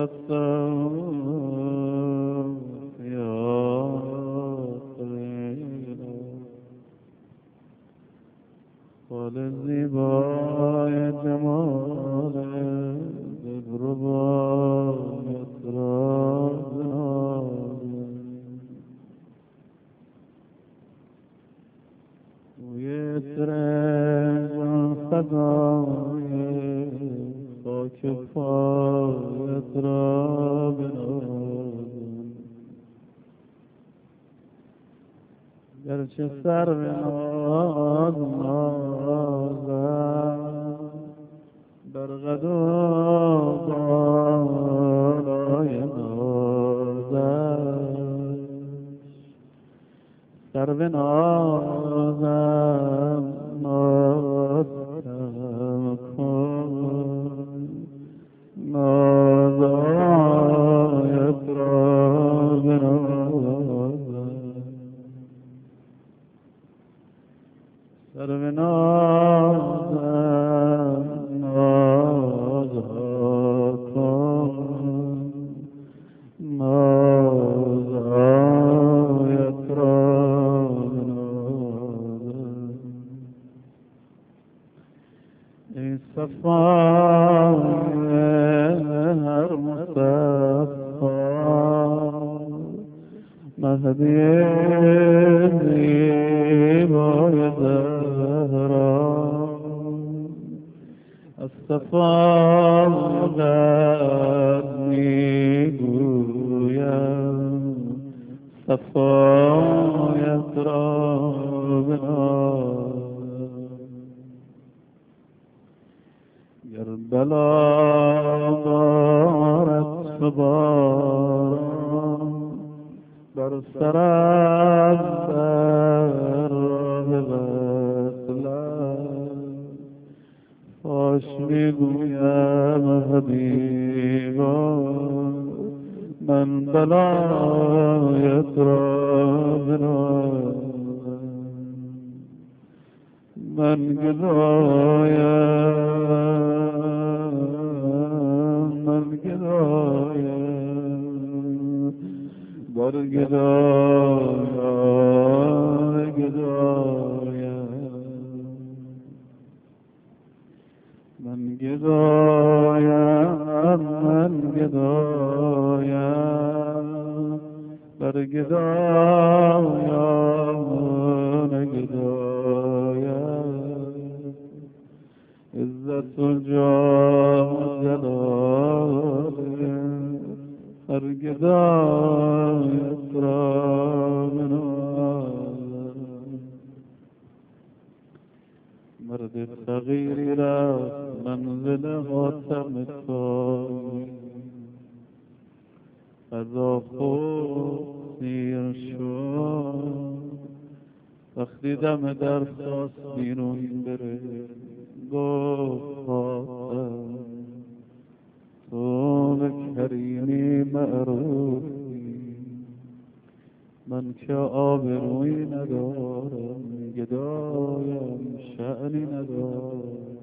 حال زیبای جمال دلربایت را بنازم روی ترنجان خزای خاک پایت را بنازم گرچه سر به ناز نازم در قد و بالای نازش سر به نازم ناز کم کن نازایت را بنازم سر به نازم نازها کن نازایت را بنازم ای صفای هر مصطفا مهدی زیبای زهرا از صفای قد میگویم صفایت را بنازم گر بلا بارد چو باران بر سرم بر راه وصلت فاش میگویم حبیبا من بلایت را بنازم من گدایم بر گدایم من گدایم بر گدایان گدایم عزت و جاه و جلال هر گدایت را بنازم مرد فقیری رفت منزل حاتم تایی غذا خورد سیر شد وقتی دم در خواست بیرون بره گفت حاتم تو به کریمی معروفی من که آبرویی ندارم گدایم شأنی ندارم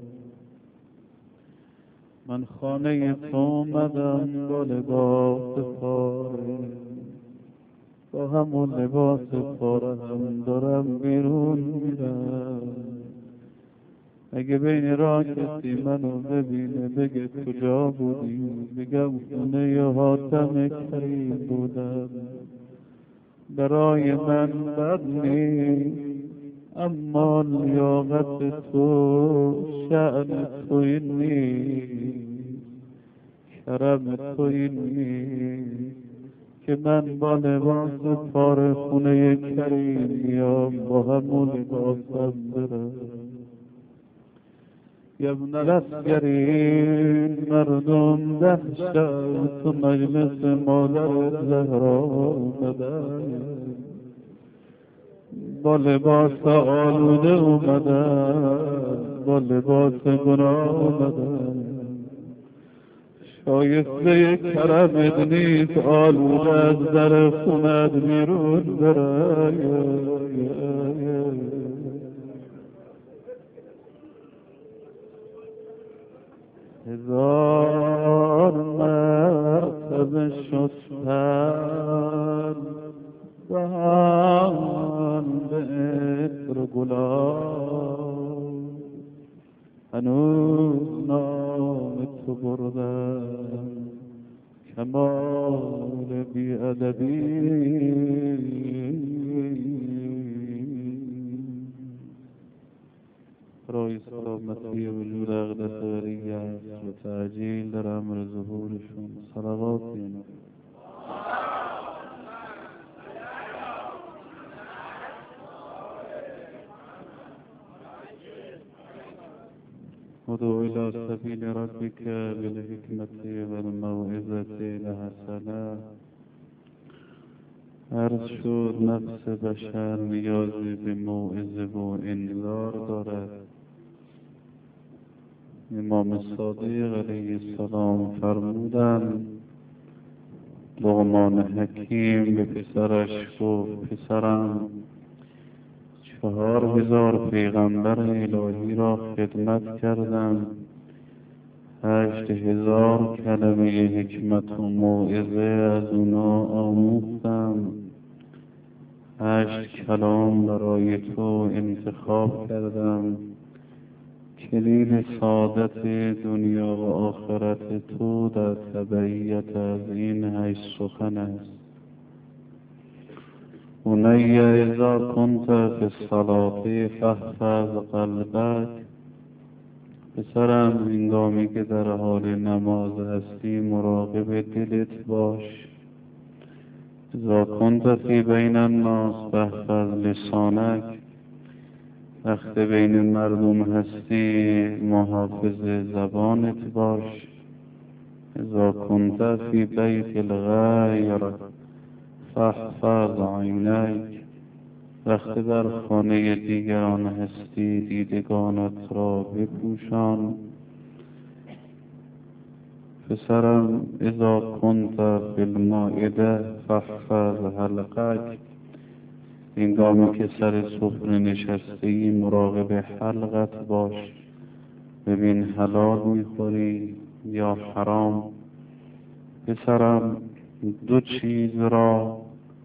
من خانه تو اومدم با لباس پاره با همون لباس پاره هم دارم بیرون میرم اگه بین راه کسی منو ببینه بگه کجا بودی بگم خونه ی حاتم کریم بودم برای من بد نیست اما لیاقت تو شأن تو این نیست کرم تو این نیست که من با لباس پاره خونه ی کریم بیام با همون لباسم برم یا ابن الاسگرین مردم دهشت تو مجلس مادر زهرا اومدن با لباس آلوده اومدن با لباس گناه اومدن شایسته کرمت نیست آلوده از در خونت بیرون برای هزار مرد کمال بی‌ادبی برای سلامتی وجود اقدس بریت و تعجیل در امر ظهورشون صلوات بینم. ادع إلى سبيل ربك بالحكمة والموعظة الحسنة. عرض شد نفس بشر نیازی به موعظه و انذار دارد. امام صادق علیه السلام فرمودند لقمان حکیم به پسرش گفت پسرم 4000 پیغمبر الهی را خدمت کردم، 8000 کلمه حکمت و موعظه از اونا آموختم، 8 کلام برای تو انتخاب کردم. کلید سعادت دنیا و آخرت تو در تبعیت از این 8 سخن است. بنی اذا کنت فی الصلاة فاحفظ قلبک. پسرم هنگامی که در حال نماز هستی مراقب دلت باش. اذا کنت فی بین الناس فاحفظ لسانک. وقت بین مردم هستی محافظ زبانت باش. اذا کنت فی بیت الغیر فاحفظ عینیک. وقت در خانه دیگران هستی دیدگانت را بپوشان. پسرم اذا کنت فی المائده فاحفظ حلقک. هنگامی که سر سفره نشستی مراقب حلقت باش. ببین حلال میخوری یا حرام. پسرم 2 چیز را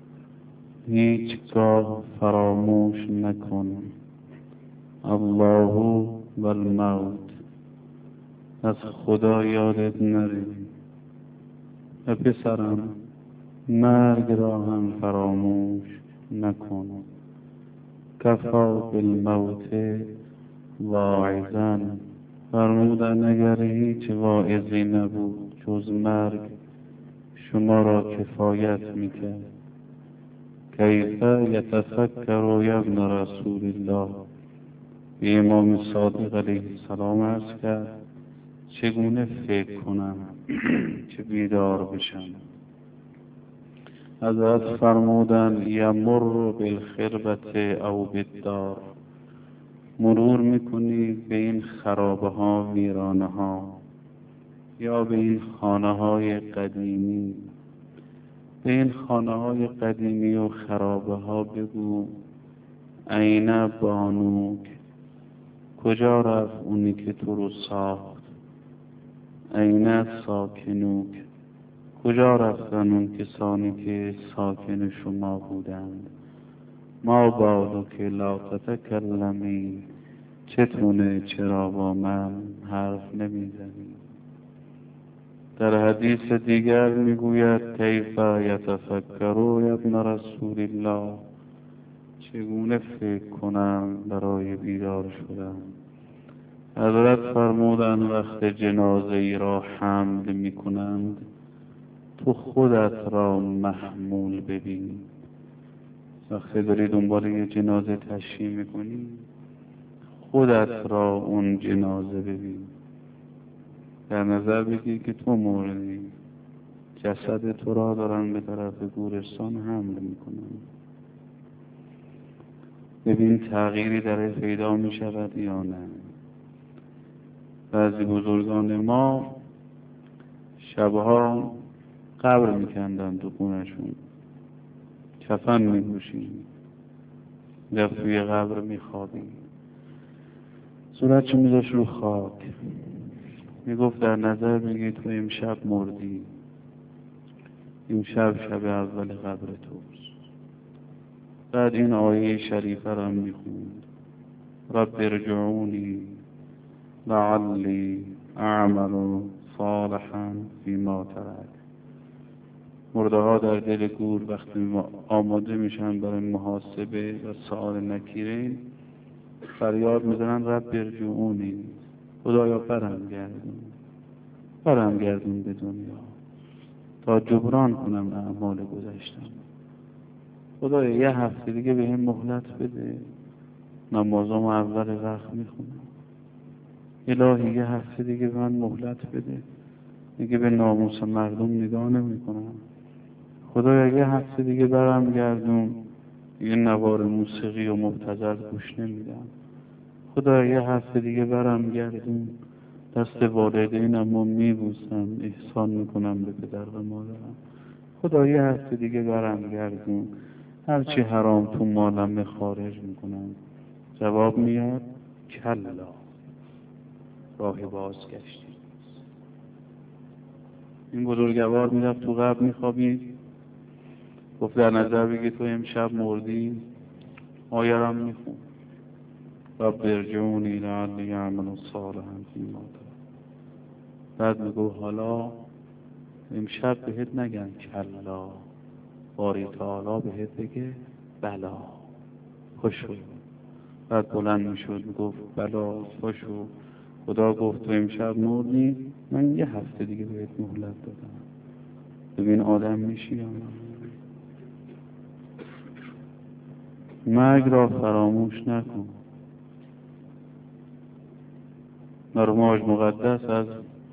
هیچگاه فراموش نکن. الله و الموت. از خدا یادت نره. و پسرم مرگ را هم فراموش نکن. کفا بالموت واعظا. فرمودن اگر هیچ واعظی نبود جز مرگ شما را کفایت میکرد. کیف یتفکر یا ابن رسول الله. به امام صادق علیه السلام عرض کرد چگونه فکر کنم که بیدار بشم. حضرت فرمودند یمر بالخربة او بالدار. مرور میکنی به این خرابه ها ویرانه ها یا به این خانه های قدیمی. به این خانه های قدیمی و خرابه ها بگو این بانوک. کجا رفت اونی که تو رو ساخت. این ساکنوک. کجا رفتن اون کسانی که ساکن شما بودند. ما بالو که لا تتکلمی. چتونه چرا با من حرف نمیزنی. در حدیث دیگر میگوید کیف یتفکر یا ابن رسول الله. چگونه فکر کنم برای بیدار شدن. حضرت فرمودند وقت جنازه ای را حمل میکنند تو خودت را محمول ببین. وقتی داری دنبال یه جنازه تشییع میکنی خودت را اون جنازه ببین. در نظر بگیر که تو مردی. جسد تو را دارن به طرف گورستان حمل میکنن. ببین تغییری در پیدا میشود یا نه. بعضی بزرگان ما شبها قبر میکندن تو خونشون. کفن میپوشید. رفت توی قبر میخوابید. صورتشو میذاشت رو خاک. میگفت در نظر بگیر تو امشب مردی. امشب شب اول قبر توست. بعد این آیه شریفه را میخوند رب ارجعونی لعلی اعمل صالحا فیما ترک. مرده ها در دل گور وقتی آماده میشن برای محاسبه و سؤال نکیرین فریاد میزنن رب ارجعونی، خدایا برم گردون به دنیا تا جبران کنم اعمال گذشتم. خدایا یه هفته دیگه به این مهلت بده، نمازام اول وقت میخونم. الهی یه هفته دیگه به من مهلت بده، دیگه به ناموس مردم نگاه نمیکنم. خدایا یه هفته دیگه برم گردون، دیگه نوار موسیقی و مبتذل گوش نمیدم. خدایا یه هفته دیگه برم گردون، دست والدینم رو میبوسم، احسان میکنم به پدر و مادرم. خدایا یه هفته دیگه برم گردون، هرچی حرام تو مالم خارج میکنم. جواب میاد کلا، راه بازگشتی. این بزرگوار میرفت تو قبر میخوابید، گفت در نظر بگی تو امشب مردی، آیرم میخون رب ارجعونی لعلی اعمل صالحا فیما ترک. بعد میگو حالا امشب بهت نگن کلا، باری تعالی بهت بگه بلا، خوشو. بعد بلند میشد میگفت بلا خوشو، خدا گفت تو امشب مردی، من یه هفته دیگه بهت مهلت دادم، ببین آدم میشی یا نه. مرگ را فراموش نکن. مرماج مقدس از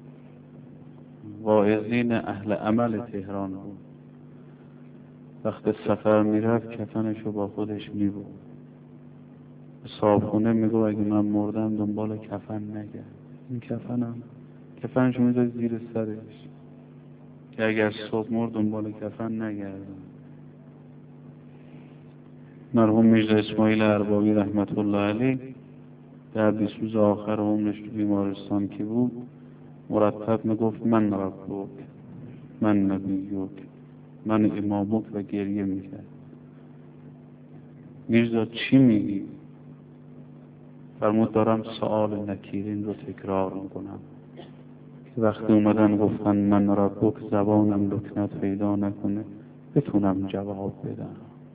واعظین اهل عمل تهران بود. وقت سفر میرفت کفنشو با خودش میبرد. به صاحبخونه میگو اگه من مردم دنبال کفن نگرد، این کفنشو میذاری زیر سرش که اگر صبح مرد دنبال کفن نگردم. مرحوم میرزا اسماعیل اربابی رحمت الله علیه در 20 روز آخر عمرش تو بیمارستان که بود مرتب میگفت من ربک، من نبیک، من امامک و گریه میکرد. میرزا چی میگی؟ فرمود دارم سؤال نکیرین رو تکرار میکنم که وقتی اومدن گفتن من ربک زبانم لکنت پیدا نکنه بتونم جواب بدم.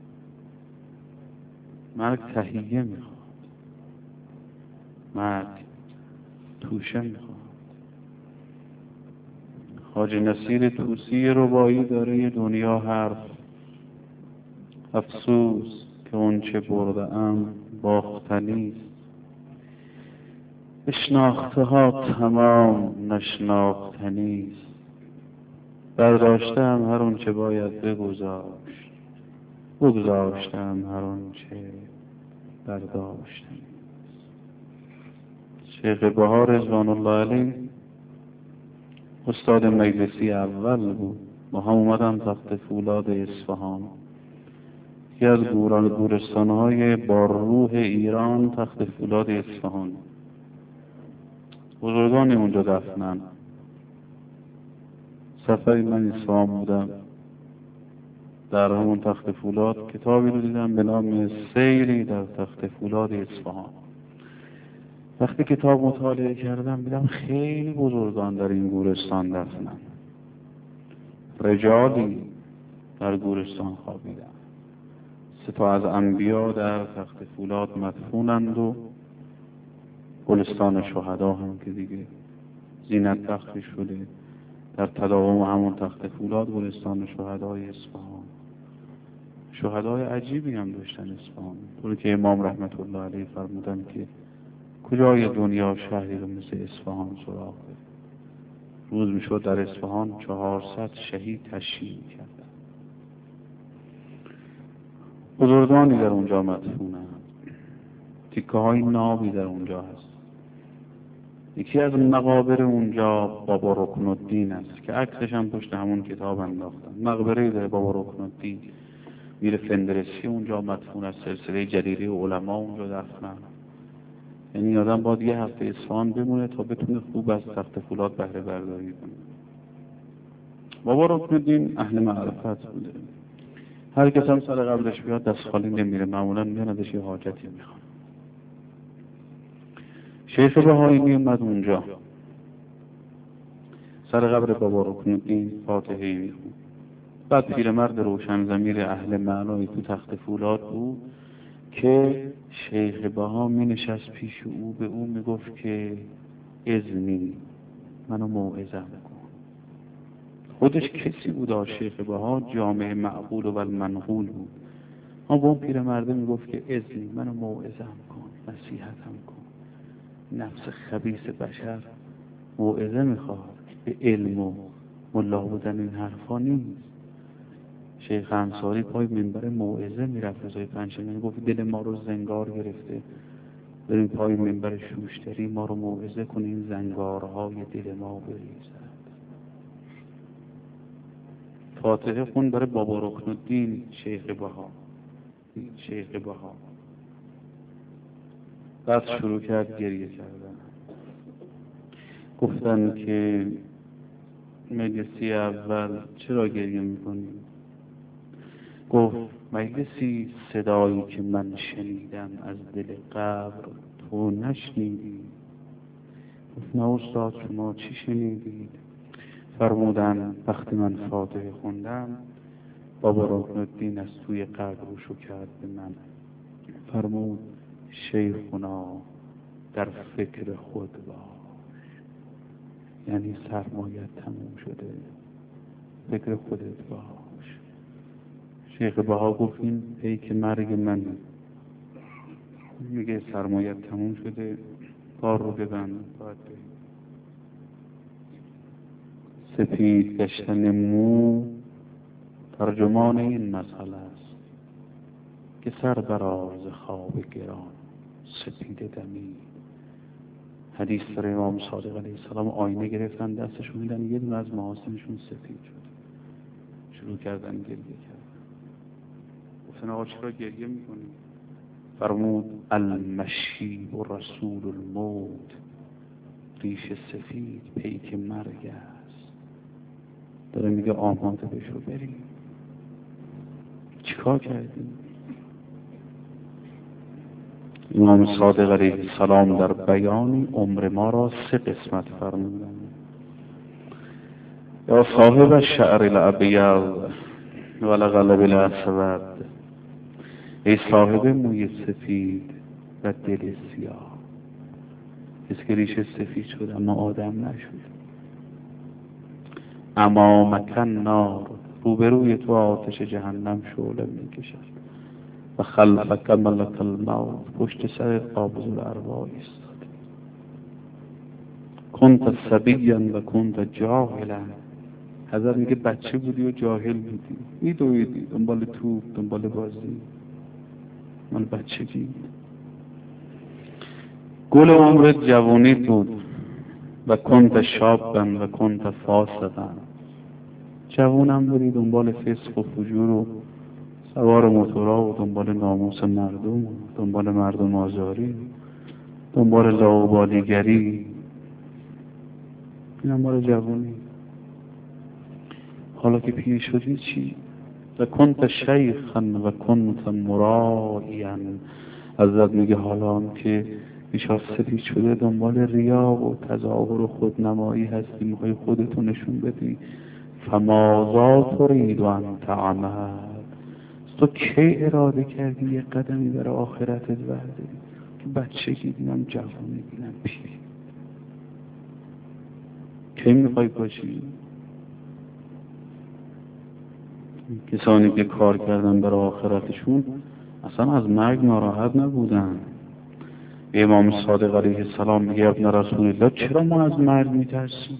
مرگ تهیه میخواد، مرگ توشه میخواد. حاج نصیر طوسی رباعی داره یه دنیا حرف، افسوس که اون چه برده ام باختنیست، اشناخته ها تمام نشناختنیست، برداشتم هر اون چه باید بگذاشت، بگذاشتم هر اون چه برداشتنیست. شیخ بهار رضوان الله علیه استاد مجلسی اول بود. با هم اومدن تخت فولاد اصفهان، یکی از گورستان‌های با روح ایران تخت فولاد اصفهان. بزرگان اونجا دفنن. سفری من اصفهان بودم، در همون تخت فولاد کتابی رو دیدم به نام سیری در تخت فولاد اصفهان. وقتی کتاب مطالعه کردم دیدم خیلی بزرگان در این گورستان دفنن، رجالی در گورستان خوابیدن. 3 از انبیا در تخت فولاد مدفونند و گلستان شهدا هم که دیگه زینت بخشی شده در تداوم همون تخت فولاد گلستان شهدای اصفهان. شهدای عجیبی هم داشتن اصفهان، طوری که امام رحمت الله علیه فرمودن که کجای دنیا شهری رو مثل اصفهان سراغ بده. روز میشد در اصفهان 400 شهید تشییع کردن. بزرگانی در اونجا مدفونند، تیکه های نابی در اونجا هست. یکی از مقابر اونجا بابا رکن الدین است که عکسش هم پشت همون کتاب انداختن. مقبره داره بابا رکن الدین، میر فندرسی اونجا مدفون است، سلسله جلیلی علما اونجا دفنن. یعنی آدم باید یه هفته اصفهان بمونه تا بتونه خوب از تخت فولاد بهره برداری کنه. بابا رکن الدین اهل معرفت بوده، هر کس هم سر قبرش بیاد دست خالی نمیره، معمولا میان ازش یه حاجتی میخوان. شیخ بهایی میومد اونجا، سر قبر بابا رکن الدین فاتحه میخوند. بعد پیرمرد روشن ضمیر اهل معنایی تو تخت فولاد بود که شیخ بها می نشست پیش او، به او می گفت که اذنی منو موعظه کن. خودش کسی بود، شیخ بها جامع معقول و المنقول بود، اما به اون پیرمرده می گفت که اذنی منو موعظه کن، نصیحتم کن. نفس خبیث بشر موعظه میخواد، به علم و ملا بودن این حرفا نیست. شیخ انصاری پای منبر موعظه میرفت روزای پنجشنبه، گفت دل ما رو زنگار گرفته، بریم پای منبر شوشتری ما رو موعظه کنیم زنگارهای دل ما بریزد. فاتحه خون برای بابا رکن الدین شیخ بها. بعد شروع کرد گریه کردن. گفتن که مجلسی اول چرا گریه میکنی؟ گفت مجلسی صدایی که من شنیدم از دل قبر تو نشنیدی. گفت نه استاد، شما چی شنیدید؟ فرمودن وقتی من فاتحه خوندم بابا رکن الدین از توی قبر روشو کرد به من، فرمود شیخنا در فکر خود باش، یعنی سرمایت تموم شده، فکر خودت باش. شیخ بها گفت این پیک مرگ من، میگه سرمایت تموم شده، کار رو ببند. سپید گشتن مو ترجمان این مسئله است که سر براز خواب گران سپید دمی. حدیث داره امام صادق علیه السلام آینه گرفتن دستشون میدن، یه دونه از محاسنشون سفید شد، شروع کردن گریه کردن. گفتن آقا چرا گریه میکنی؟ فرمود المشیب و رسول الموت، ریش سفید پیک مرگ است. داره میگه آماده بشو بریم. چیکار کردیم؟ امام صادق علیه السلام در بیانی عمر ما را 3 قسمت فرمودند. یا صاحب الشعر الابیض والقلب الاسود، ای صاحب موی سفید و دل سیاه. کسی که ریش سفید شد اما آدم نشد. امامک النار، روبروی تو آتش جهنم شعله میکشد. و خلفک ملک الموت، پشت سر قابض الارواح ایستاده. کنت صبیا و کنت جاهلا، حضرت میگه بچه بودی و جاهل بودی، میدویدی دنبال توپ، دنبال بازی، مال بچگی. گل عمرت جوانی بود و کنت شابا و کنت فاسقا، جوانم بودی دنبال فسق و فجور و سوار موتورا و دنبال ناموس مردم، دنبال مردم آزاری، دنبال لاابالیگری. اینم مال جوانی. حالا که پیر شدی چی؟ و کنت شیخا و کنت مرائیا، حضرت میگه حالا هم که ریشات سفید شده دنبال ریا و تظاهر و خودنمایی هستی، میخوای خودتو نشون بدی. فماذا ترید ان تعمل، تو کی اراده کردی یه قدمی برای آخرتت برداری؟ تو بچگی دیدم، جوانی دیدم، پیری. کی میخوای باشی؟ کسانی که کار کردن برای آخرتشون اصلا از مرگ ناراحت نبودن. امام صادق علیه السلام میگه ابن رسول الله چرا ما از مرگ میترسیم؟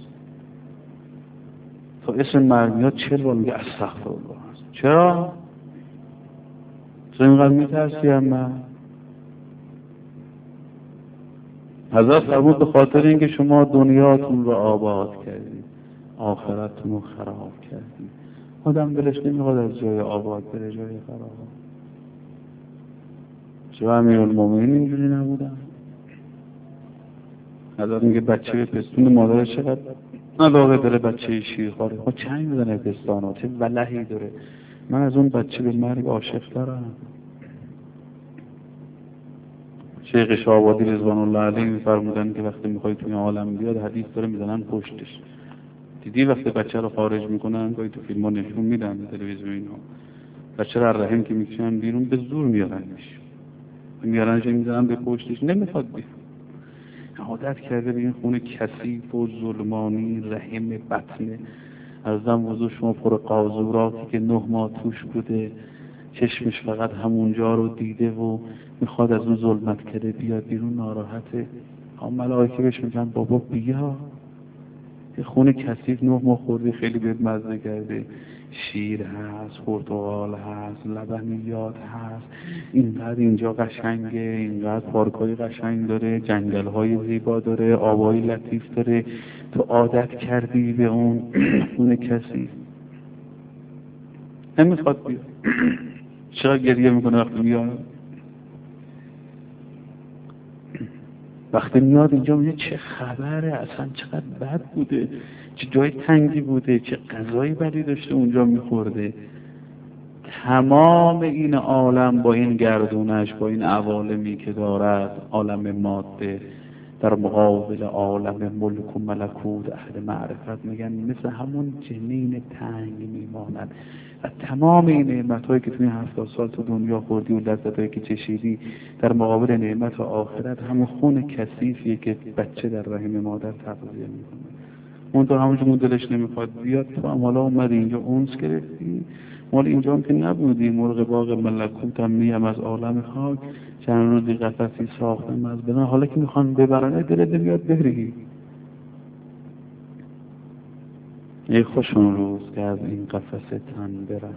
تو اسم مرگ میاد 40 بار میگه استغفرالله. چرا؟ تو اینقدر میترسی از مرگ؟ حضرت فرمود به خاطر اینکه شما دنیاتون رو آباد کردید، آخرتتون رو خراب کردید. آدم دلش نمیخواد از جای آباد بره جای خراب. چرا امیرالمومنین اینجوری نبودن؟ حضرت میگه بچه به پستون مادرش چقدر علاقه داره، بچه شیرخواره، ما چنگ میزنه پستانا، چه ولهی داره. من از اون بچه به مرگ عاشق دارم. شیخ شاه‌آبادی رضوان الله علیه میفرمودن که وقتی میخوای توی عالم بیاد حدیث داره میزنن پشتش، دیدی وقتی بچه رو خارج میکنن، گاهی تو فیلم ها نشون میدن، تلویزیون اینا، بچه رو از رحم که میکشن بیرون به زور میارنش میزنن به پشتش، نمیخواد بیاد. عادت کرده به این خونه کثیف و ظلمانی، رحم بطن ارزم وضو شما پر قاذوراتی که 9 ماه توش بوده، چشمش فقط همونجا رو دیده و میخواد از اون ظلمت کرده بیاد بیرون، ناراحته. ملائکه بهش میگن بابا بیا، یه خونه کثیف 9 ماه خوردی، خیلی بهت مزه کرده، شیر هست، پرتقال هست، لبنیات هست، اینقدر اینجا قشنگه، اینقدر پارکای قشنگ داره، جنگل‌های زیبا داره، آبای لطیف داره، تو عادت کردی به اون خونه کثیف، نمیخواد بیاد. چقدر گریه میکنه وقتی میاد. وقتی میاد اینجا میگه چه خبره، اصلا چقدر بد بوده، چه جای تنگی بوده، چه غذایی بدی داشته اونجا میخورده. تمام این عالم با این گردونش، با این عوالمی که دارد، عالم ماده در مقابل عالم ملک و ملکوت اهل معرفت، میگن مثل همون جنین تنگ میماند. و تمام این نعمت‌هایی که توی 70 سال تو دنیا خوردی و لذت‌هایی که چشیدی در مقابل نعمت آخرت، همون خون کثیفیه که بچه در رحم مادر تغذیه میکنه. اون تو همونجور دلش نمیخواد بیاد، تو هم حالا اومدی اینجا اونس گرفتی، مال اینجا هم که نبودی، مرغ باغ ملکوت هم میم از عالم خاک، چند روزی قفسی ساختم از بنا، حالا که میخوان ببرنه دلت نمیاد بری. ای خوش اون روز که از این قفس تن برم،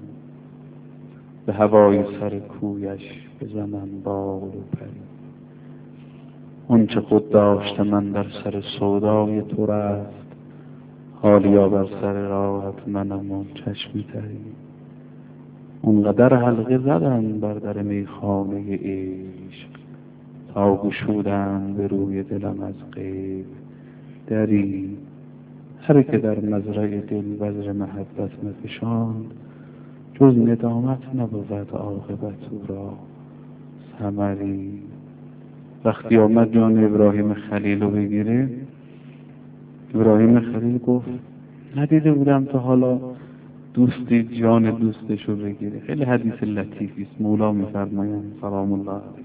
به هوای سر کویش بزنم بال و پری. اون چه خود داشته من در سر سودای تو رفت، حالیا بر سر راحت منم و چشمی تری. اونقدر حلقه زدن بر در میخانه عشق، تا گشودن به روی دلم از غیب دری. هر که در مزرعه دل بذر محبت مفشاند، جز ندامت نبود عاقبت او را ثمری. وقتی آمد جان ابراهیم خلیل رو بگیره، ابراهیم خلیل گفت ندیده بودم تا حالا دوستی جان دوستش رو بگیره. خیلی حدیث لطیفی است، مولا میفرمایند سلام الله علیه.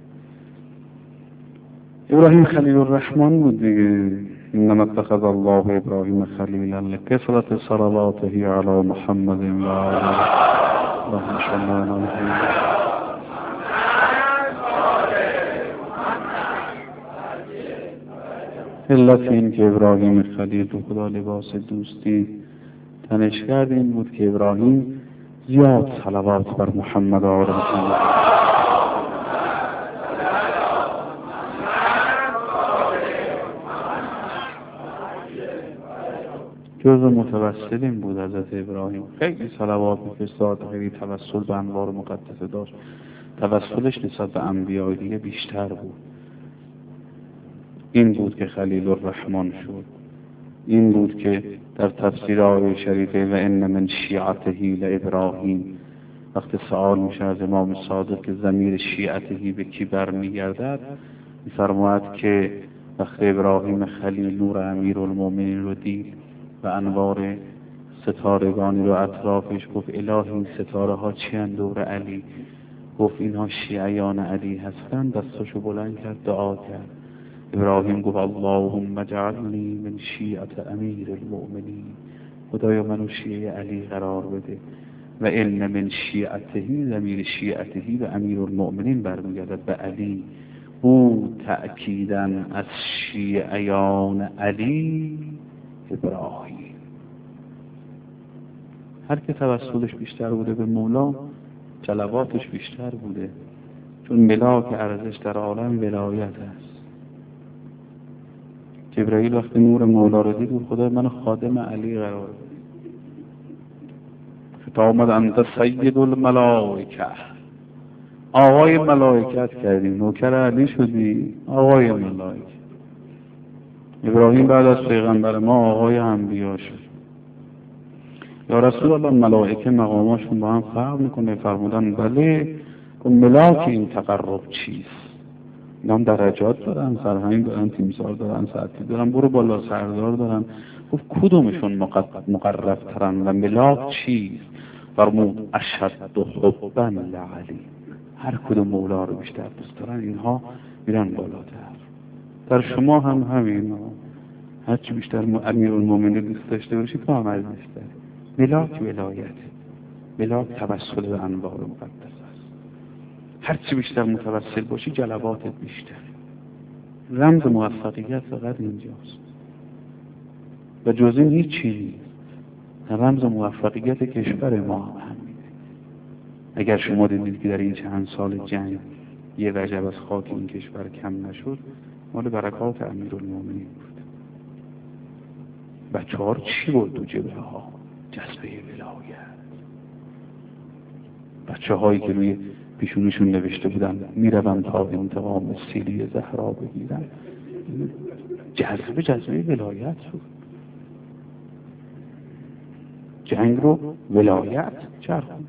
ابراهیم خلیل الرحمن بود دیگه. انما اتخذ الله ابراهیم خلیلا لکثرة صلواته علی محمد و آله اللهم صل علی محمد. علت این که ابراهیم خلیل رو خدا لباس دوستی تنش کرد این بود که ابراهیم زیاد صلوات بر محمد و آل محمد. جزء متوسلین بود حضرت ابراهیم، خیلی صلوات می‌فرستاد، خیلی توسل به انوار مقدسه داشت، توسلش نسبت به انبیاء دیگه بیشتر بود. این بود که خلیل الرحمن شد. این بود که در تفسیر آیه شریفه و ان من شیعته لابراهیم، وقتی سوال میشه از امام صادق که ضمیر شیعته به کی برمیگردد، می‌فرماید که وقتی ابراهیم خلیل نور امیرالمومنین رو دید و انوار ستارگانی رو اطرافش، گفت الهی این ستاره ها چی اند دور علی؟ گفت اینها شیعیان علی هستند. دستشو بلند کرد دعا کرد. ابراهیم گفت اللهم اجعلنی من شیعة امیر المؤمنین، خدایا منو شیعه علی قرار بده. و ان من شیعته، ضمیر شیعته و امیر المؤمنین برمیگردد به علی. او تأکیداً از شیعیان علی ابراهیم. هر که توسلش بیشتر بوده به مولا، جلواتش بیشتر بوده، چون ملاک ارزش در عالم ولایت است. جبرائیل وقتی نور مولا رو دید گفت خدا من خادم علی قرار بده. خطاب آمد انت سید الملائکه، آقای ملائکت کردیم، نوکر علی شدی، آقای ملائکه. ابراهیم بعد از پیغمبر ما آقای انبیا شد. یا رسول الله ملائکه مقاماشون با هم فرق میکنه؟ فرمودن بله. ملاک این تقرب چیست؟ اینا هم درجات دارن، سرهنگ دارن، تیمسار دارن، ساعتی دارن، برو بالا سردار دارن. گفت کدومشون مقربترن و ملاک چیست؟ فرمود اشهد حبا لعلی. هر کدوم مولا رو بیشتر دوست دارن اینها میرن بالاتر. در شما هم همین، هرچی بیشتر امیرالمومنین دوست داشته باشید تو عمل بیشتر. ملاک ولایت، ملاک توسل به انوار مقدس است. هرچی بیشتر متوسل باشی جلباتت بیشتر. رمز موفقیت فقط اینجاست و جز این هیچی نیست. رمز موفقیت کشور ما هم همینه. اگر شما دیدید که در این چند سال جنگ یه وجب از خاک این کشور کم نشد، مال برکات امیرالمومنین بود. بچه‌ها چی بود تو جبهه ها؟ جذبه ولایت. بچه‌هایی که روی پیشونیشون نوشته بودن میروم تا انتقام سیلی زهرا بگیرم، جذبه ولایت بود. جنگ رو ولایت چرخون،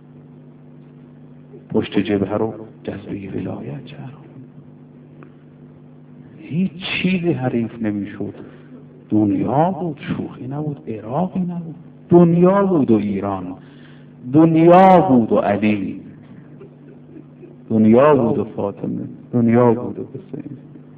پشت جبهه رو جذبه ولایت چرخون. هیچ چیزی حریف نمیشد. دنیا بود، شوخی نبود، عراقی نبود. دنیا بود و ایران، دنیا بود و علی، دنیا بود و فاطمه، دنیا بود و حسین.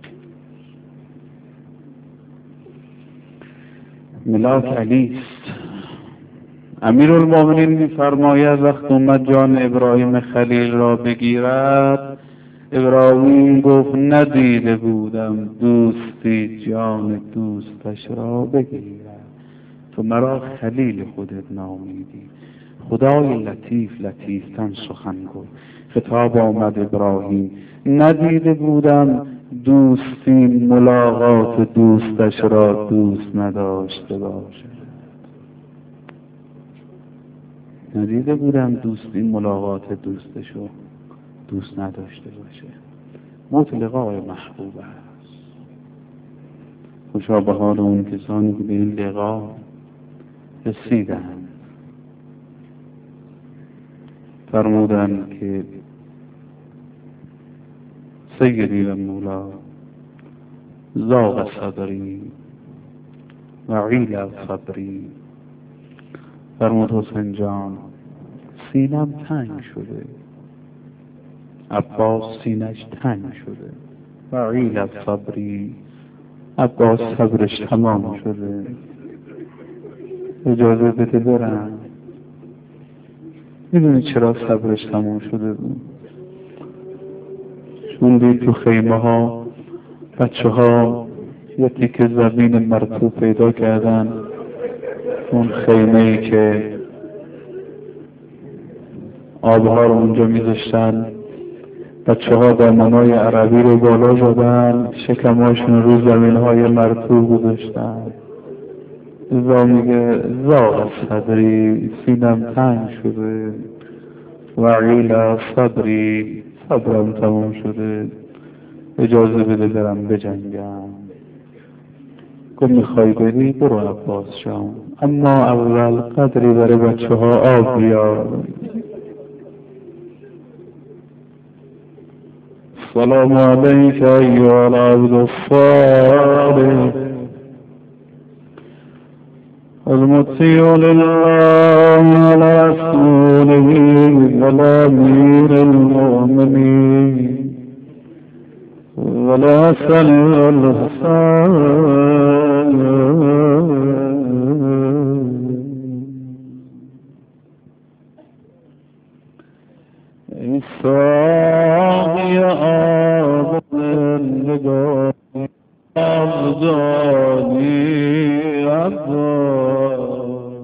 ملاک علی است. امیرالمومنین می‌فرماید وقت اومد جان ابراهیم خلیل را بگیرد، ابراهیم گفت ندیده بودم دوستی جان دوستش را بگیرد. تو مرا خلیل خودت نامیدی، خدای لطیف لطیفتن سخن گفت. خطاب آمد ابراهیم ندیده بودم دوستی ملاقات دوستش را دوست نداشته باشد. ندیده بودم دوستی ملاقات دوستش رو دوست نداشته باشه. موت لقای محبوب است. خوشا به حال اون کسانی که به این لقا رسیدند. فرمودند که سیدی و مولا ضاق صدری و عیل صبری. فرمود حسین جان سینم تنگ شده، عباس سینش تنگ شده، و عیل صبری، عباس صبرش تمام شده. اجازه بده برم. میدونی چرا صبرش تمام شده بود؟ چون دید تو خیمه ها بچه ها یه تیکه زمین مرطوب پیدا کردن، اون خیمه ای که آبها رو اونجا میذاشتن، بچه ها دامنای عربی رو بالا زدن، شکماشون رو زمین های مرطوب گذاشتن. ازا میگه ضاق صدری، سینم تنگ شده، و عیل صبری، صبرم تمام شده، اجازه بده برم بجنگم. گفت میخوای بری برو عباس جان، اما اول قدری برای بچه ها آب بیار. سلام علیک ایها العبد الصالح المطیع لله ورسوله والامیر المؤمنین والحسن والحسین ساقی آب زندگانی عبدانی عباس،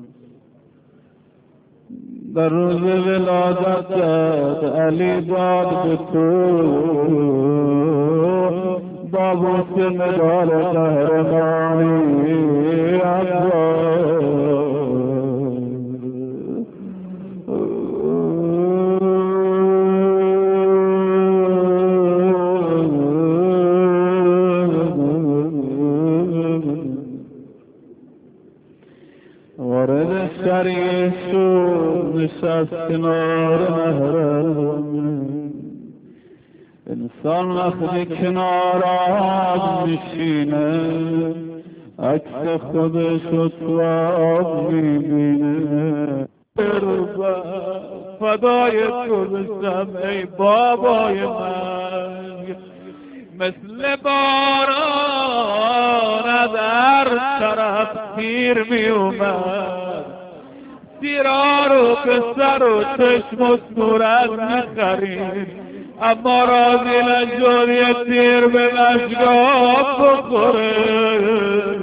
در روز ولادتت علی داد به تو با بوس مدال قهرمانی عباس. وارد شریف شد نشست کنار محرم. انسان وقتی کنار آب میشینه عکس خودشو تو آب میبینه. فدای تو بشم ای بابای من، مثل باران از هر طرف تیر می اومد، تیرا رو به سر و چشم و صورت می خرید، اما راضی نشد یه تیر به مشگاه بخوره.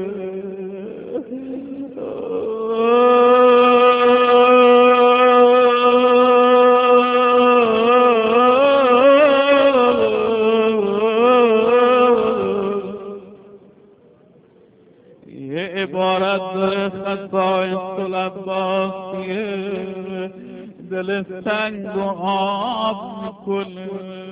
یه عبارت داره خصائص العباسیه، دل سنگ و آب میکنه،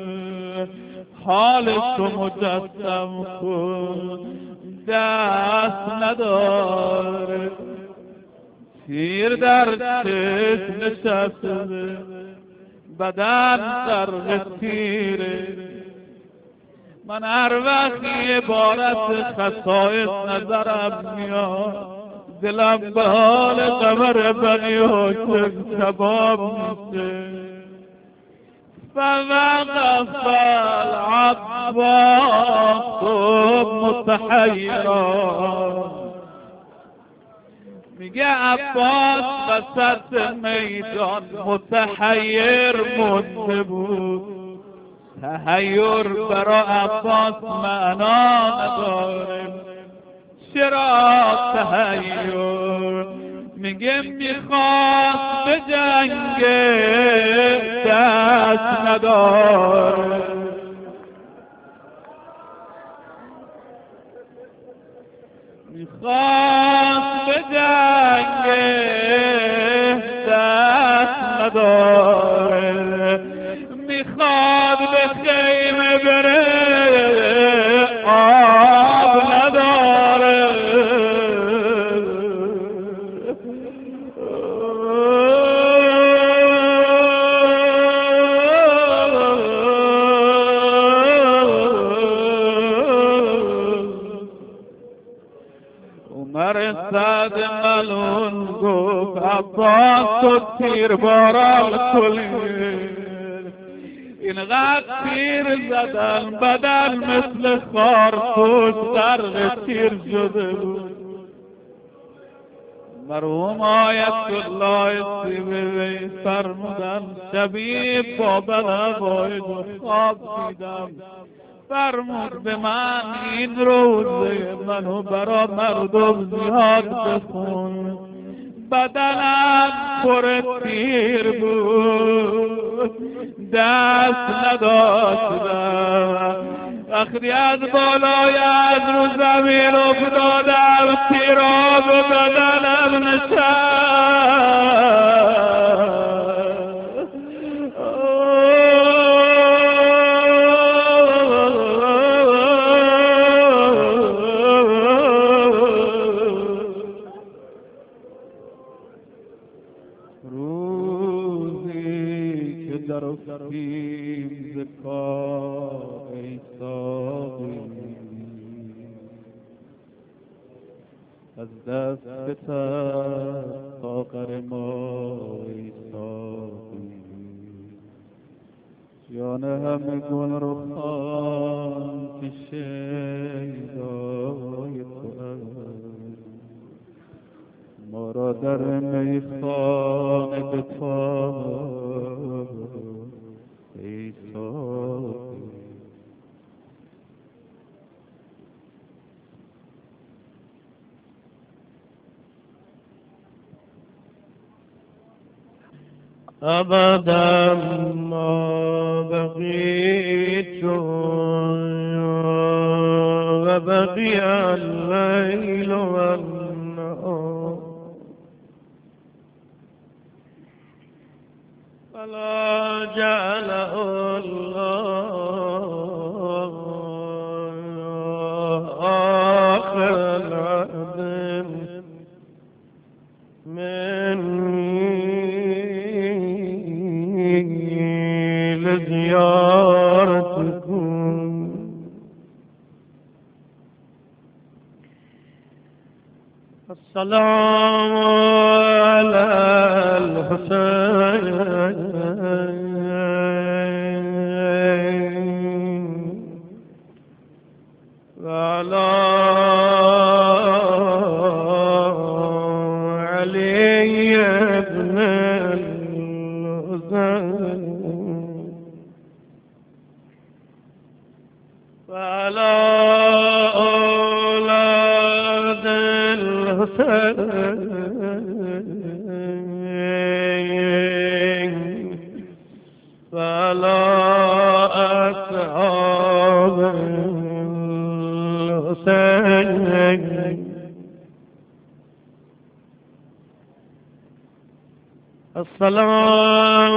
حالشو مجسم کن، دست نداره، تیر در چشم نشسته، بدن غرق تیره. من هر وقت عبارت خصائص نظرم میاد، دلم به حال قمر بنی هاشم کباب میشه. فوقف العباس متحیرا، میگه عباس وسط میدان متحیر مونده بود. تحیر برا عباس معنا نداره. چرا تحیر؟ میگه میخواست به جنگ دست نداره، میخواست به جنگ دست نداره، میخواد به خیمه بره آب نداره. عمر سعد ملعون گفت عباس و تیر باران کلی، اینقدر تیر زدن بدن مثل خارتوش غرق تیر شده بود. مرحوم آیت الله سیبوی فرمودن شبی با بلوای خواب دیدم، فرمود به من این روزه منو برا مردم زیاد بخون. بدنم پر تیر بود، دست نداشتم، وقتی از بالای از رو زمین افتادم تیرا به بدنم نشست. درفتیم ز کار ای ساقی، از دست بتر ساغر ما ای ساقی. جان همه گل رخان که شیدای تو است، ما را در میخانه بتاب ای ساقی. ابدا ما بقيت وبقي الليل والنهار، فلا جعله الله آخر العهد مني لزيارتكم. سلام علی الحسین و علی علی ابن الحسین و علی اولاد الحسین و علی اصحاب الحسین. السلام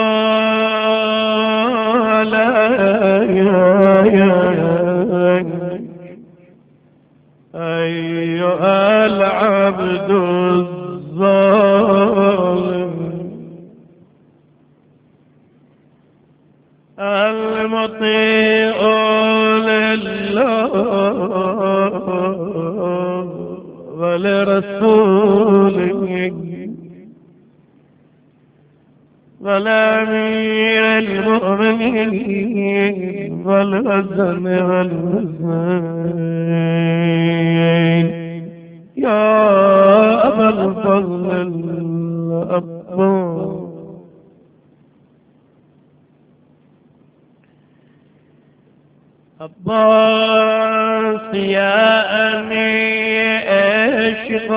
عليك أيها العبد الظالم المطيع لله ولرسوله والأمير المؤمنين والحسن والحسين يا أبا الفضل الأبا عباس يا أمي عشق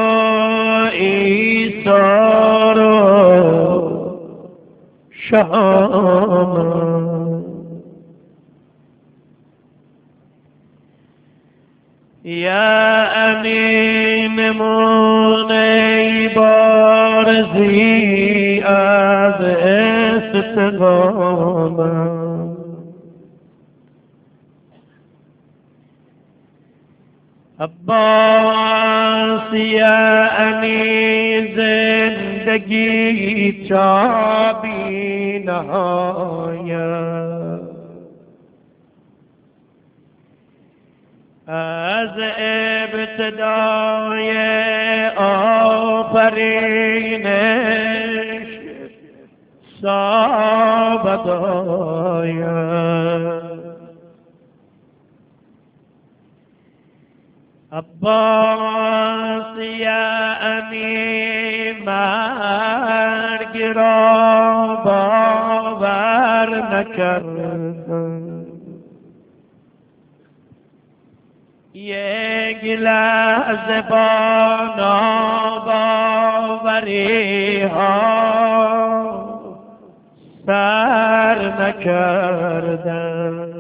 إيثار شام يا أمين مني بارزي از استقامة عباس يا أمين زندگی چابی نهایت از ابتدای آفرینش ثابت آید. عباس یا امی مرگ را باور نکردم، یک لحظه با ناباوری ها سر نکردم.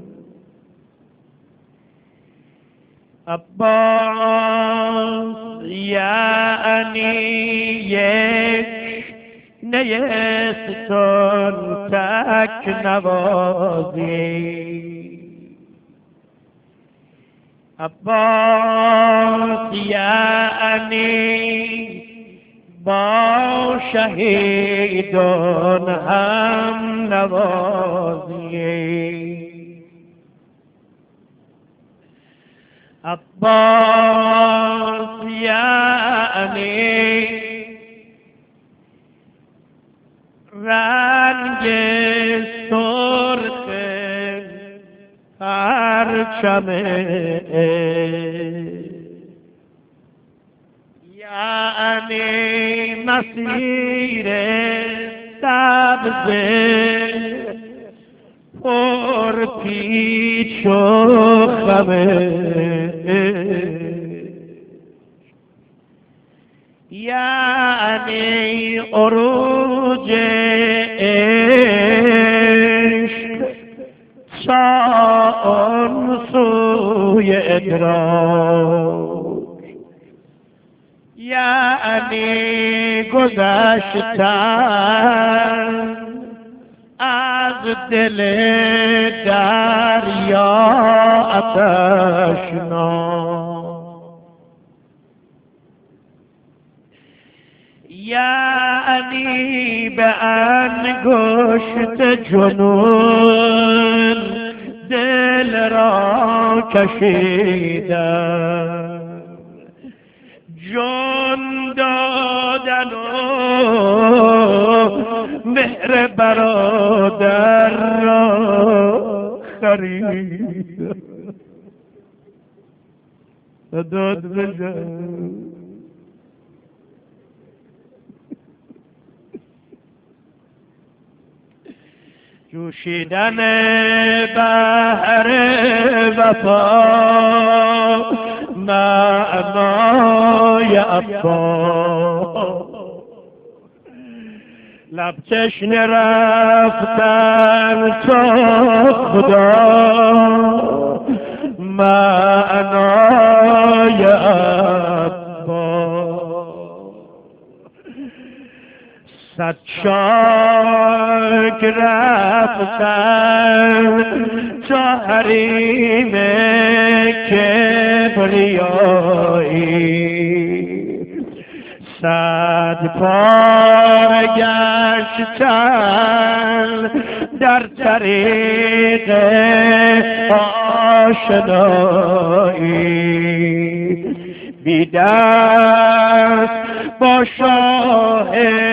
عباس یعنی یک نیستون تک نوازی. عباس یعنی با شهیدان هم نوازی. عباس یعنی رنگ سرخ پرچم یعنی مسیر سبز پر پیچ و خمه، یعنی عروج عشق چون سوی ادراک، یعنی گذشتن از دل دریا آتشناک، یعنی به انگشت جنون دل را کشیدن، دادن و مهر برادر را خرید داد بزن جوشیدن بحر وفا معنای ابا لب تشنه رفتن تا خدا معنای ابا صد شاک رفتن تا حریم کبریایی صد پاره گشتن در طریق آشنایی بی دست با شاه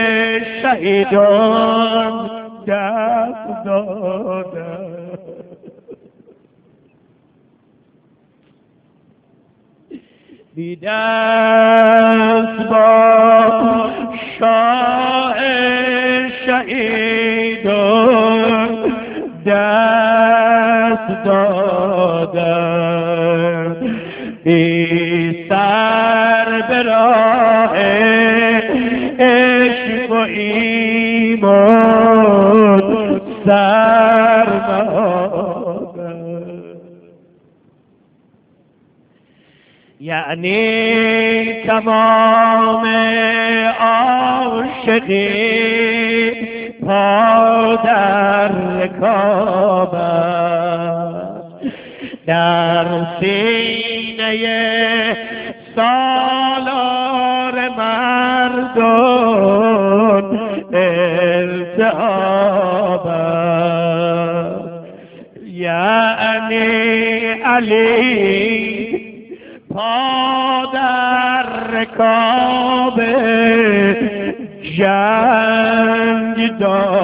شهیدان دست دادن بی دست با شاه شهیدان دست دادن بی سر به راه عشق و ایمان سر نهادن یعنی تمام عاشقی پا در رکابت در سینه سالار مردان التهابت یعنی علی پا در رکاب جنگ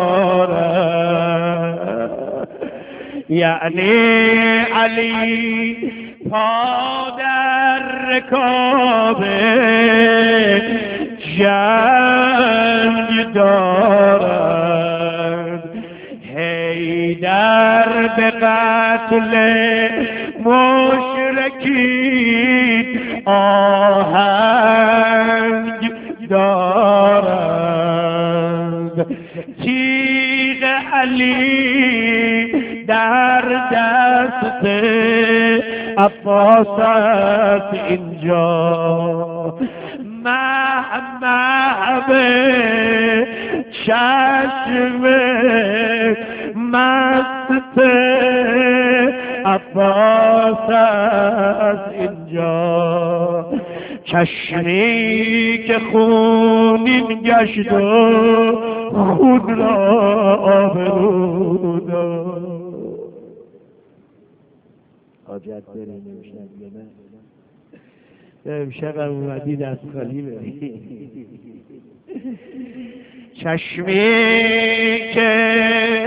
دارد یعنی علی پا در رکاب جنگ دارد حیدر به قتل مشرکین آهنگ دارند تیغ علی در دست عباس است اینجا محمد چشم مست عباس است اینجا چشمی که خونین گشت و خون را آبرو داد حاجت بریم امشب هم اومدی دست خالی بری چشمی که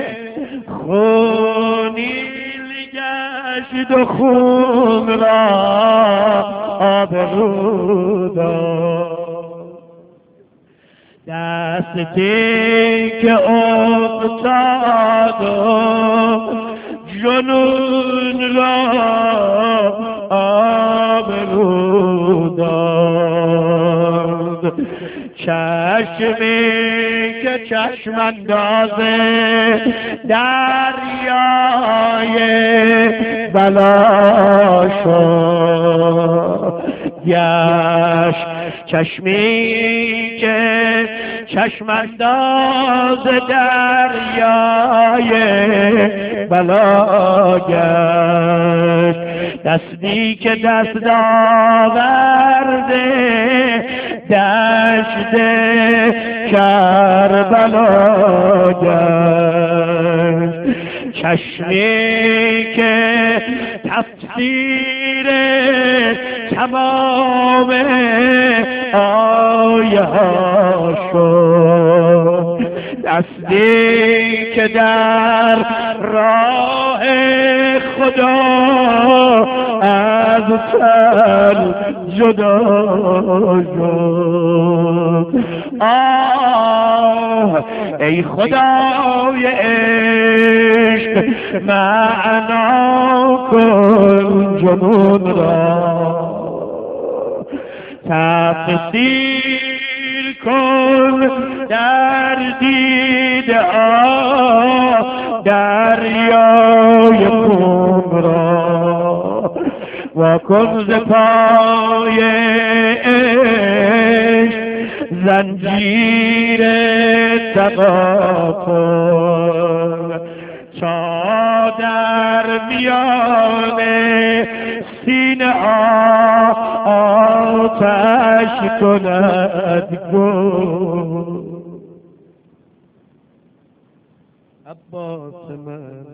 خونین گشت و خون را آبرو داد دستی که افتاد و جنون را آبرو داد چشمی که چشم اندازه دریای بلا شد گشت چشمی که چشم انداز دریای بلا گشت دستی که دست آورده دشت کربلا گشت چشمی که تفسیر تمام آیه ها شد، دستی که در راه خدا از تن جدا شد. آه ای خدای عشق معنا کن جنون را، تفسیر کن در دیده دریای خون را، و کن ز پای عشق زنجیر تغافل، تا در میان سینه آتش کند گل. عباس من،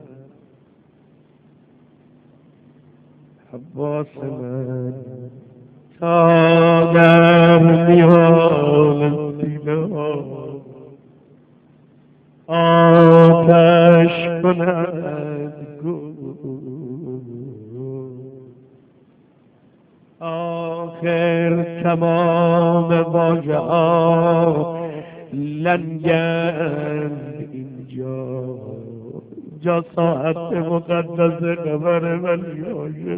عباس من، تا در میان سینه آتش کند گل. آخر تمام واژه ها لنگند اینجا ساعت مقدس قبر ولی عاشق،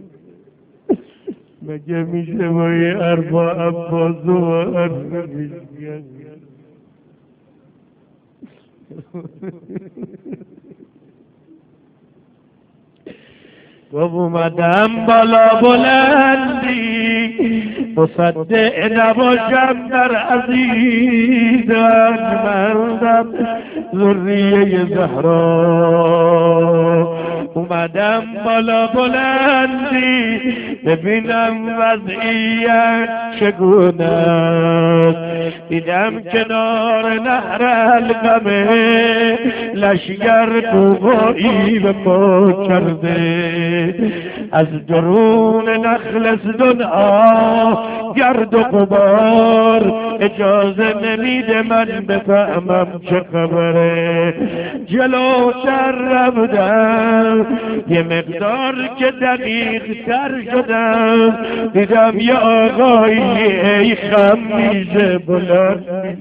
مگه میشه با یه اربا عباس و عربی و اومدم بالا بلندی مصدع نباشم در عزیز اجملدم ذریه زهرا. اومدم بالا بلندی ببینم وضعیت چگونه است، دیدم کنار نهر القمه لشگر قوایی به پا کرده، از درون نخل زدنها گرد و غبار اجازه نمیده من بفهمم چه خبره. جلوتر رفتم یه مقدار که دقیق تر شدم، دیدم یه آقایی ای خمیزه بلند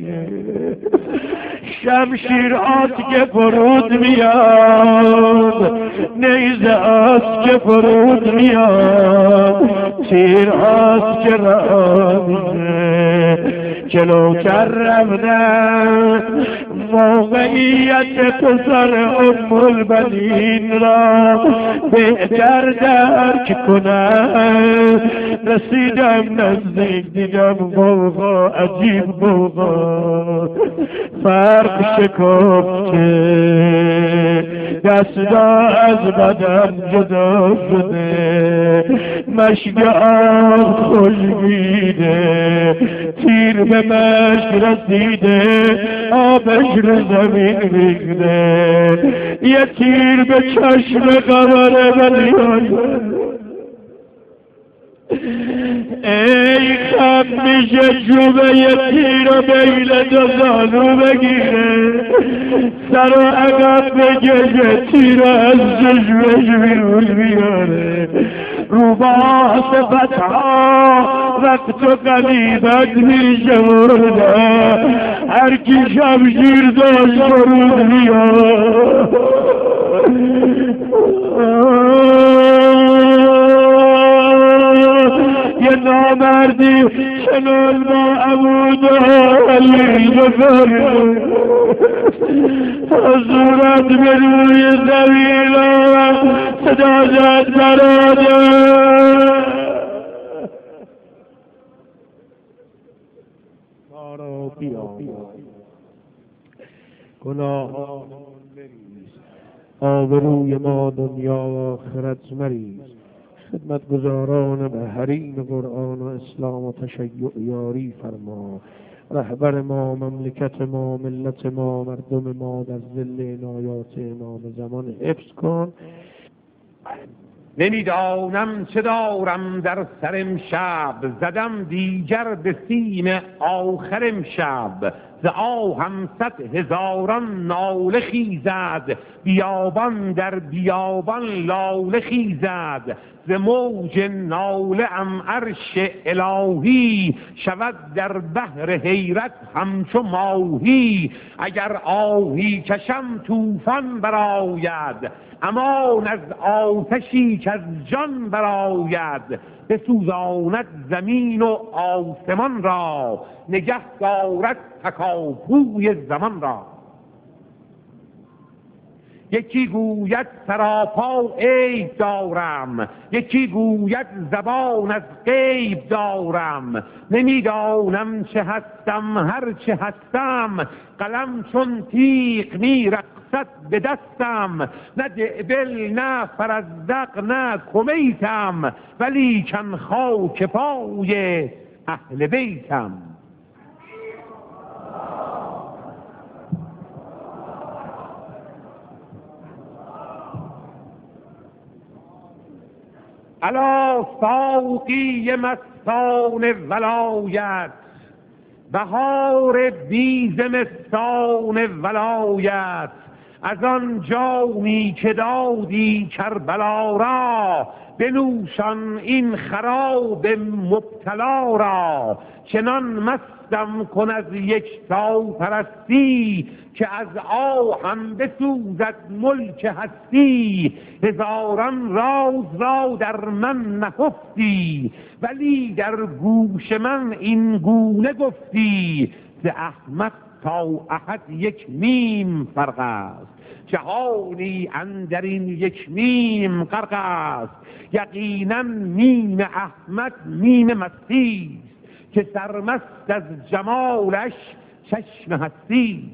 شمشیرات که فرود میاد، نیزه هاست که فرود میاد، تیر هاست که راه میده. جلوتر رفتم موقعیت پسر ام البنین را بهتر درک کنم. رسیدم نزدیک دیدم بوغا، عجیب بوغا، فرق شکفته، دستا از بدن جدا شده، مشک آب خشکیده، تیر به مشک رسیده، آبش رو زمین ریخته، یه تیر به چشم قمر ولیان. ای خم میشه چوبه یه تیر و بیل دو زانو بگیره، سر و عقب بگه تیر از چشمش بیرون بیاره. روباه صفتها وقت و قلیبت میشه مرده، هر کی شمشیر داشت فرود بیاد. یه نامردی چنان با علی بفره، حضورت به روی زمین صدا زد برادر. ما را بیاموز گناهان بریز، آبروی ما دنیا و آخرت مریز. خدمتگزاران به حریم قرآن و اسلام و تشیع یاری فرما. رهبر ما، مملکت ما، ملت ما، مردم ما در ظل عنایات امام زمان حفظ کن. نمیدانم چه دارم در سر امشب، زدم دیگر به سیم آخر امشب. ز آهم 100,000 ناله خیزد، بیابان در بیابان لاله خیزد. ز موج ناله ام عرش الهی، شود در بحر حیرت همچو ماهی. اگر آهی کشم طوفان برآید، امان از آتشی که از جان برآید. بسوزاند زمین و آسمان را، نگه دارد تکاپوی زمان را. یکی گوید سراپا عیب دارم، یکی گوید زبان از غیب دارم. نمیدانم چه هستم هر چه هستم، قلم چون تیغ میرقصد به دستم. نه دعبل نه فرزدق نه کمیتم، ولیکن خاک پای اهل بیتم. الا ساقی مستان ولایت، بهار بی زمستان ولایت. از آن جامی که دادی کربلا را، بنوشان این خراب مبتلا را. چنان مستم کن از یکتا پرستی، که از آهم بسوزد ملک هستی. هزاران راز را در من نهفتی، ولی در گوش من این گونه گفتی. ز احمد تا احد یک میم فرق است، جهانی اندر این یک میم غرق است. یقینا میم احمد میم مستی، که سرمست از جمالش چشم هستی.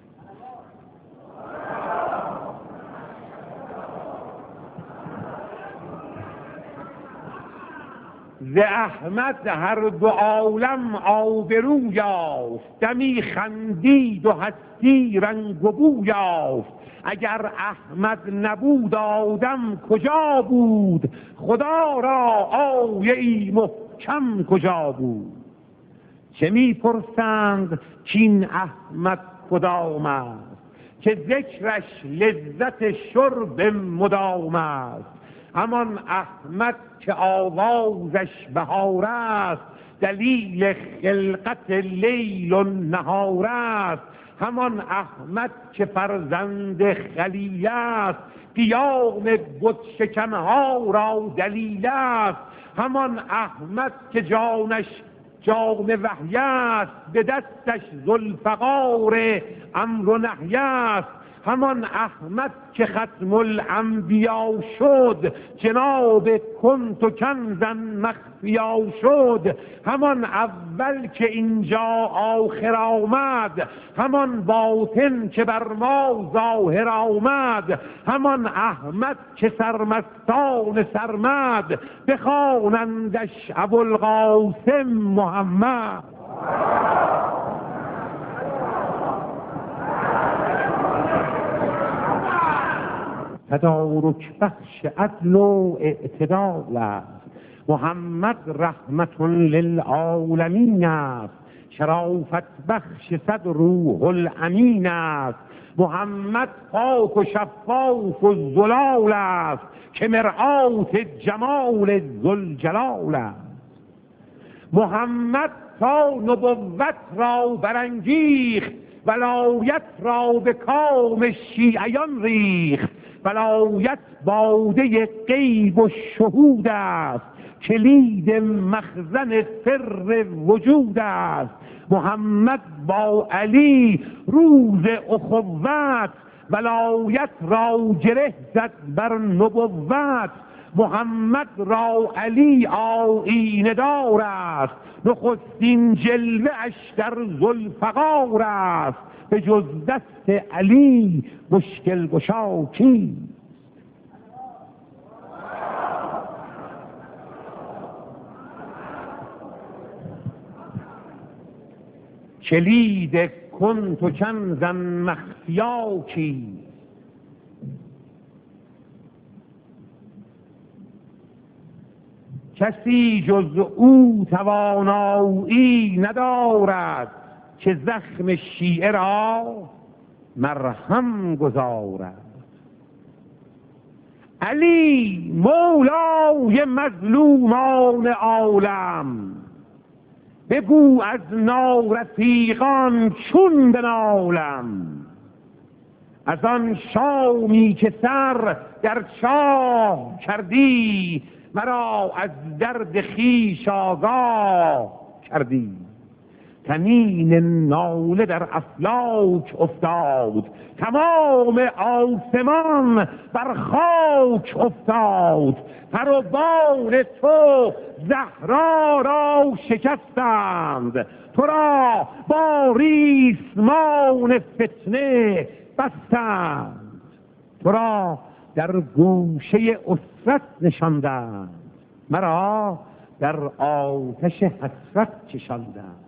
ز احمد هر دو عالم آبرو یافت، دمی خندید و هستی رنگ و بو یافت. اگر احمد نبود آدم کجا بود، خدا را آیه محکم کجا بود. چه میپرسند کین احمد کدام است، که ذکرش لذت شرب مدام است. همان احمد که آوازش بهار است، دلیل خلقت لیل و نهار است. همان احمد که فرزند خلیل است، قیام بت شکنها را دلیل است. همان احمد که جانش جام وحی است، به دستش ذوالفقار امر و نهی است. همان احمد که ختم الانبیا شد، جناب کنت کنزا مخفیا شد. همان اول که اینجا آخر آمد، همان باطن که بر ما ظاهر آمد. همان احمد که سرمستان سرمد، بخوانندش ابوالقاسم محمد. تدارک بخش عدل و اعتدال است، محمد رحمت للعالمین است. شرافت بخش صد روح الامین است، محمد پاک و شفاف و زلال است. که مرآت جمال ذوالجلال است. محمد تا نبوت را برانگیخت، ولایت را به کام شیعیان ریخت. ولایت باده غیب و شهود است، کلید مخزن سر وجود است. محمد با علی روز اخوت، ولایت را گره زد بر نبوت. محمد را علی آیینه دار است، نخستین جلوه اش در ذوالفقار است. به جز دست علی مشکل گشا کیست؟ کلید کنت کنزا مخفیا کیست؟ کسی جز او توانایی ندارد که زخم شیعه را مرهم گذارد. علی مولای مظلومان عالم، بگو از نارفیقان چون بنالم. از آن شامی که سر در چاه کردی، مرا از درد خویش آگاه کردی. طنین ناله در افلاک افتاد، تمام آسمان بر خاک افتاد. پر و بال تو زهرا را شکستند، تو را با ریسمان فتنه بستند. تو را در گوشه اسرت نشاندند، مرا در آتش حسرت کشاندند.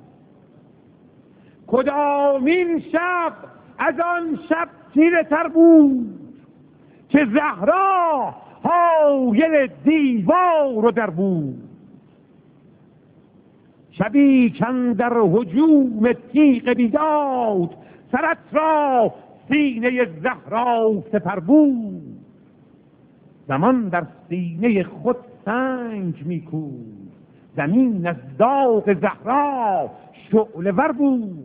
کدامین شب از آن شب تیره تر بود، که زهرا حایل دیوار و در بود. شبی کاندر هجوم تیغ بیداد، سرت را سینه زهرا سپر بود. زمان در سینه خود سنگ میکوفت، زمین از داغ زهرا شعله ور بود.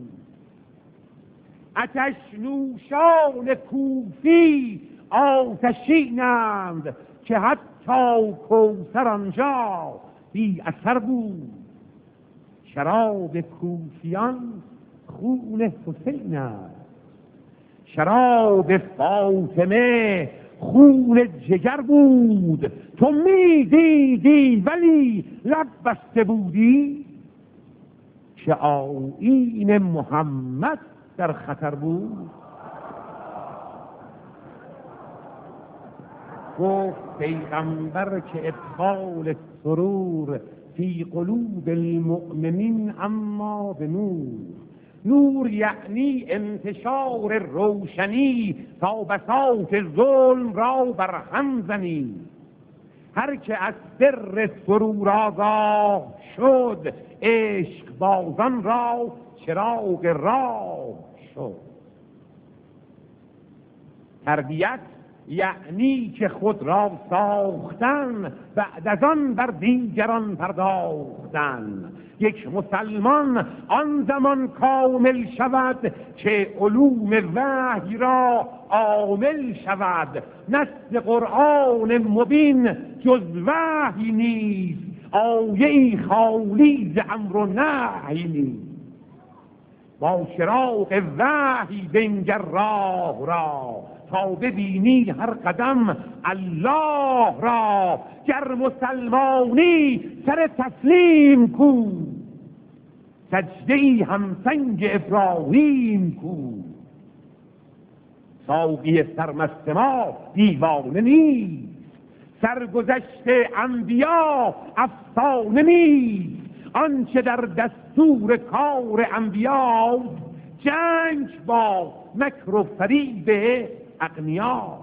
آتش نوشان کوفی آتشینند، که حتی کوثر آنجا بی اثر بود. شراب کوفیان خون حسین است، شراب فاطمه خون جگر بود. تو می دیدی ولی لب بسته بودی، که آیین محمد در خطر بود. گفت پیغمبر که ادخال سرور فی قلوب المؤمنین اما به نور. نور یعنی انتشار روشنی، تا بساط ظلم را برهم زنی. هر که از سر سرور آگاه شد، عشق بازان را چراغ راه شد. تربیت یعنی که خود را ساختن، بعد از آن بر دیگران پرداختن. یک مسلمان آن زمان کامل شود که علوم وحی را عامل شود. نص قرآن مبین جز وحی نیست، آیه‌ای خالی ز امر و نهی نیست. با چراغ وحی بنگر راه را، تا ببینی هر قدم الله را. گر مسلمانی سر تسلیم کو، سجده‌ای همسنگ ابراهیم کو. ساقی سرمست ما دیوانه نیست، سرگذشت انبیا افسانه نیست. آنچه در دستور کار انبیا، جنگ با مکر و فریب اغنیا.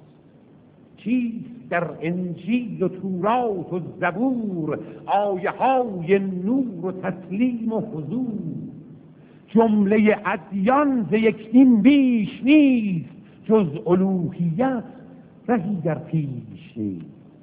چیست در انجیل و تورات و زبور، آیه های نور و تسلیم و حضور. جمله ادیان ز یک دین بیش نیست، جز الوهیت رهی در پیش نیست.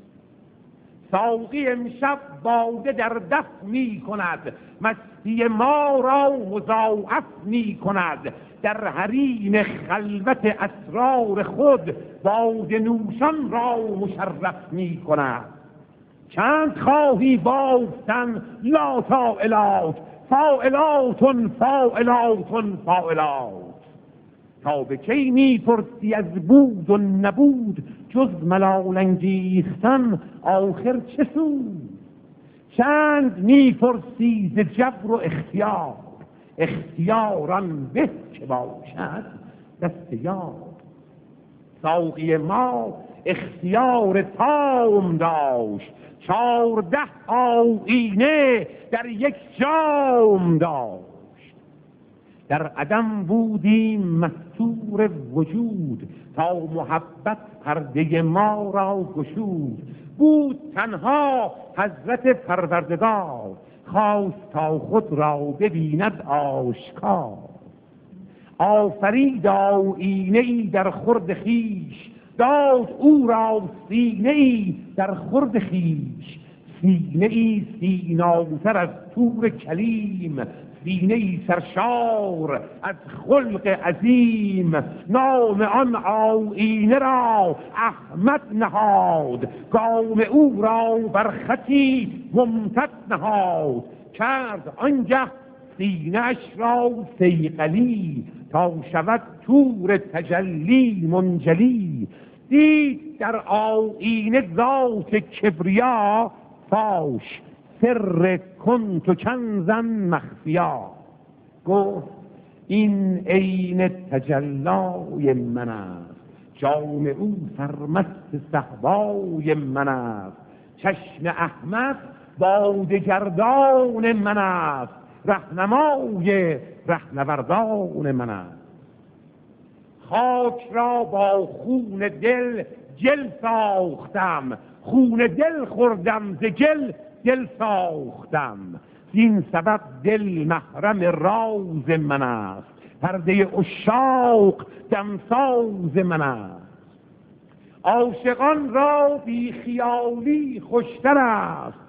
ساقی امشب باده در دف می کند، مستی ما را مضاعف می کند. در حریم خلوت اسرار خود، باده نوشان را مشرف می کند. چند خواهی بافتن لا طائلات، فاعلاتن فاعلاتن فاعلات. تا به کی می پرسی از بود و نبود، جز ملال انگیختن آخر چه سود؟ چند می پرسی ز جبر و اختیار، اختیاران به که باشد دست یار. ساقی ما اختیار تام داشت، 14 آیینه در یک جام داشت. در عدم بودیم مستور نور وجود، تا محبت پرده ما را گشود. بود تنها حضرت پروردگار، خواست تا خود را ببیند آشکار. آفرید آیینه ای در خورد خویش، داد او را سینه ای در خورد خویش. سینه ای سیناتر از طور کلیم، سینه ای سرشار از خلق عظیم. نام آن آیینه را احمد نهاد، گام او را بر خطی ممتد نهاد. کرد آنگه سینه اش را صیقلی، تا شود طور تجلی منجلی. دید در آیینه ذات کبریا، فاش سر کنت کنزا مخفیا. گفت این عین تجلای من است، جام او سرمست صهبای من است. چشم احمد باده گردان من است، رهنمای رهنوردان من است. خاک را با خون دل جل ساختم، خون دل خوردم ز گل دل ساختم. زین سبب دل محرم راز من است، پرده عشاق دمساز من است. عاشقان را بی خیالی خوشتر است،